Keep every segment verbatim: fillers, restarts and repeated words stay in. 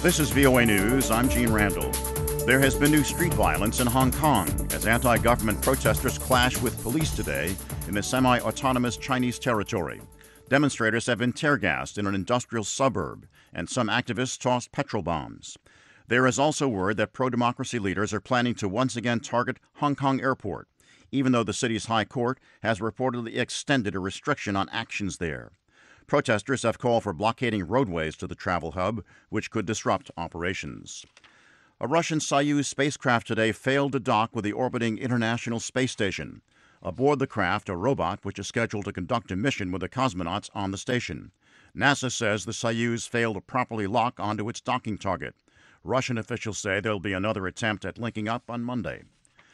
This is V O A News. I'm Gene Randall. There has been new street violence in Hong Kong as anti-government protesters clash with police today in the semi-autonomous Chinese territory. Demonstrators have been tear-gassed in an industrial suburb, and some activists tossed petrol bombs. There is also word that pro-democracy leaders are planning to once again target Hong Kong Airport, even though the city's high court has reportedly extended a restriction on actions there. Protesters have called for blockading roadways to the travel hub, which could disrupt operations. A Russian Soyuz spacecraft today failed to dock with the orbiting International Space Station. Aboard the craft, a robot which is scheduled to conduct a mission with the cosmonauts on the station. NASA says the Soyuz failed to properly lock onto its docking target. Russian officials say there will be another attempt at linking up on Monday.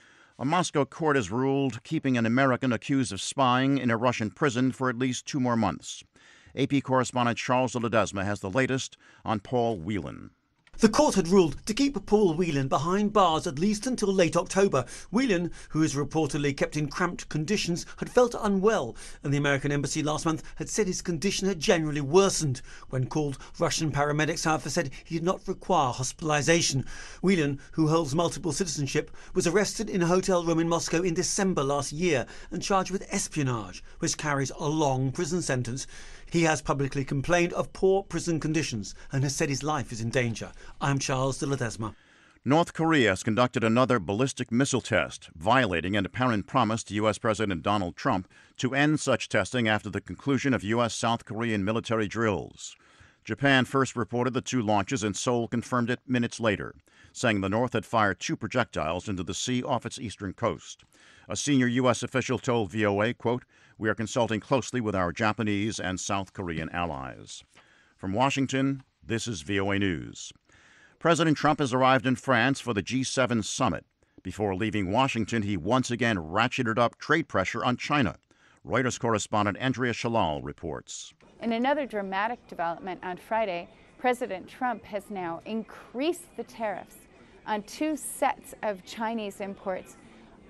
A Moscow court has ruled keeping an American accused of spying in a Russian prison for at least two more months. A P correspondent Charles de Ledesma has the latest on Paul Whelan. The court had ruled to keep Paul Whelan behind bars at least until late October. Whelan, who is reportedly kept in cramped conditions, had felt unwell, and the American embassy last month had said his condition had generally worsened. When called, Russian paramedics, however, said he did not require hospitalization. Whelan, who holds multiple citizenship, was arrested in a hotel room in Moscow in December last year and charged with espionage, which carries a long prison sentence. He has publicly complained of poor prison conditions and has said his life is in danger. I'm Charles de Ledesma. North Korea has conducted another ballistic missile test, violating an apparent promise to U S. President Donald Trump to end such testing after the conclusion of U S.-South Korean military drills. Japan first reported the two launches, and Seoul confirmed it minutes later, saying the North had fired two projectiles into the sea off its eastern coast. A senior U S official told V O A, quote, "We are consulting closely with our Japanese and South Korean allies." From Washington, this is V O A News. President Trump has arrived in France for the G seven summit. Before leaving Washington, he once again ratcheted up trade pressure on China. Reuters correspondent Andrea Shalal reports. In another dramatic development on Friday, President Trump has now increased the tariffs on two sets of Chinese imports.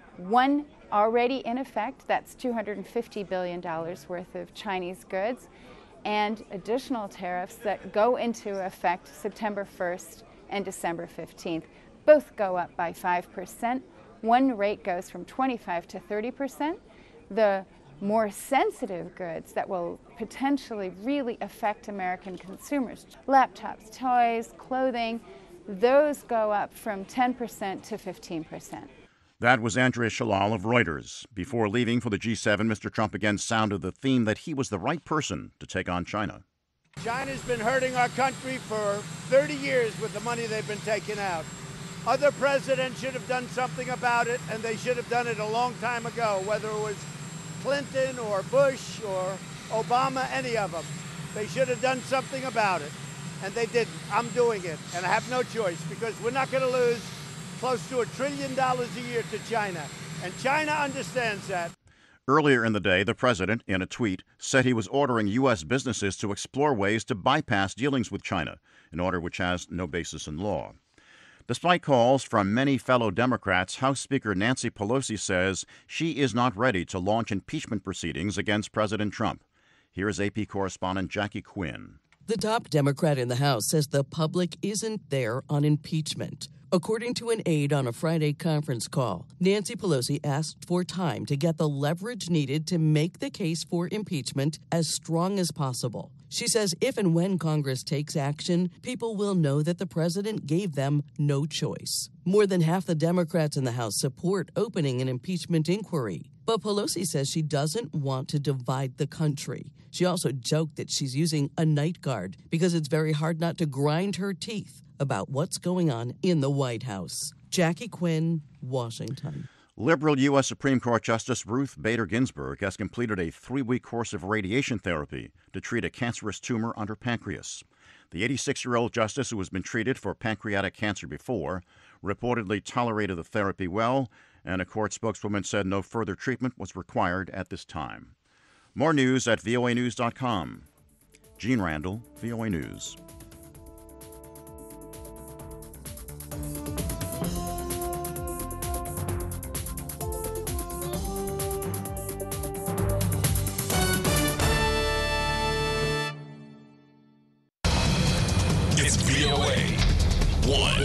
One already in effect, that's two hundred fifty billion dollars worth of Chinese goods, and additional tariffs that go into effect September first and December fifteenth. Both go up by five percent. One rate goes from twenty-five to thirty percent. The more sensitive goods that will potentially really affect American consumers, laptops, toys, clothing, those go up from ten percent to fifteen percent. That was Andrea Shalal of Reuters. Before leaving for the G seven, Mister Trump again sounded the theme that he was the right person to take on China. China's been hurting our country for thirty years with the money they've been taking out. Other presidents should have done something about it, and they should have done it a long time ago, whether it was Clinton or Bush or Obama, any of them. They should have done something about it, and they didn't. I'm doing it, and I have no choice, because we're not going to lose close to a trillion dollars a year to China, and China understands that. Earlier in the day, the president, in a tweet, said he was ordering U S businesses to explore ways to bypass dealings with China, an order which has no basis in law. Despite calls from many fellow Democrats, House Speaker Nancy Pelosi says she is not ready to launch impeachment proceedings against President Trump. Here is A P correspondent Jackie Quinn. The top Democrat in the House says the public isn't there on impeachment. According to an aide on a Friday conference call, Nancy Pelosi asked for time to get the leverage needed to make the case for impeachment as strong as possible. She says if and when Congress takes action, people will know that the president gave them no choice. More than half the Democrats in the House support opening an impeachment inquiry. But Pelosi says she doesn't want to divide the country. She also joked that she's using a night guard because it's very hard not to grind her teeth about what's going on in the White House. Jackie Quinn, Washington. Liberal U S. Supreme Court Justice Ruth Bader Ginsburg has completed a three-week course of radiation therapy to treat a cancerous tumor on her pancreas. The eighty-six-year-old justice, who has been treated for pancreatic cancer before, reportedly tolerated the therapy well, and a court spokeswoman said no further treatment was required at this time. More news at V O A news dot com. Gene Randall, V O A News. It's V O A. one.